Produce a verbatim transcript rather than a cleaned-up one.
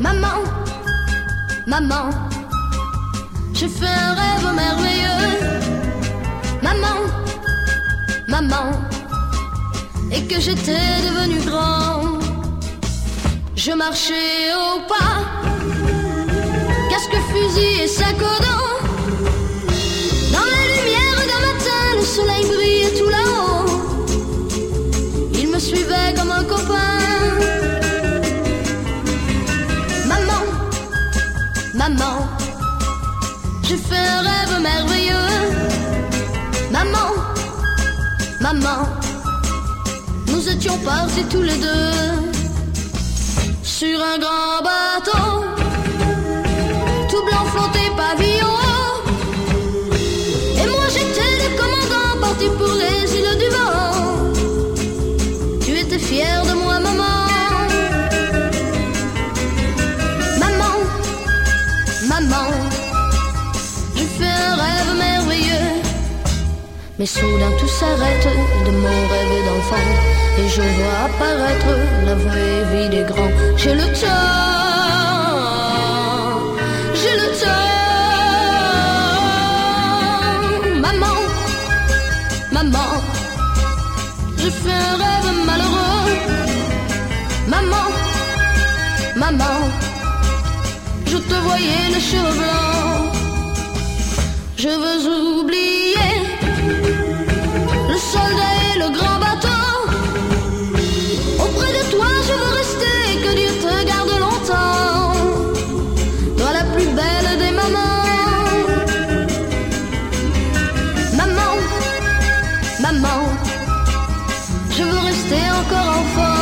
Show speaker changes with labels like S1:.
S1: Maman, maman, j'ai fait un rêve merveilleux. Maman, maman, et que j'étais devenu grand. Je marchais au pas, casque, fusil et sac au dos. Dans la lumière d'un matin, le soleil brillait tout là-haut. Il me suivait comme un copain. Maman, maman, j'ai fait un rêve merveilleux. Maman, maman, nous étions partis tous les deux sur un grand bateau, tout blanc flotté pavillon haut. Et moi j'étais le commandant, parti pour les îles du vent. Tu étais fière de moi, maman. Maman, maman, j'ai fait un rêve merveilleux. Mais soudain tout s'arrête de mon rêve d'enfant, et je vois apparaître la vraie vie des grands. J'ai le temps, j'ai le temps. Maman, maman, j'ai fait un rêve malheureux. Maman, maman, je te voyais les cheveux blancs. Je veux oublier le soldat et le grand bateau. Auprès de toi je veux rester, que Dieu te garde longtemps. Toi la plus belle des mamans. Maman, maman, je veux rester encore enfant.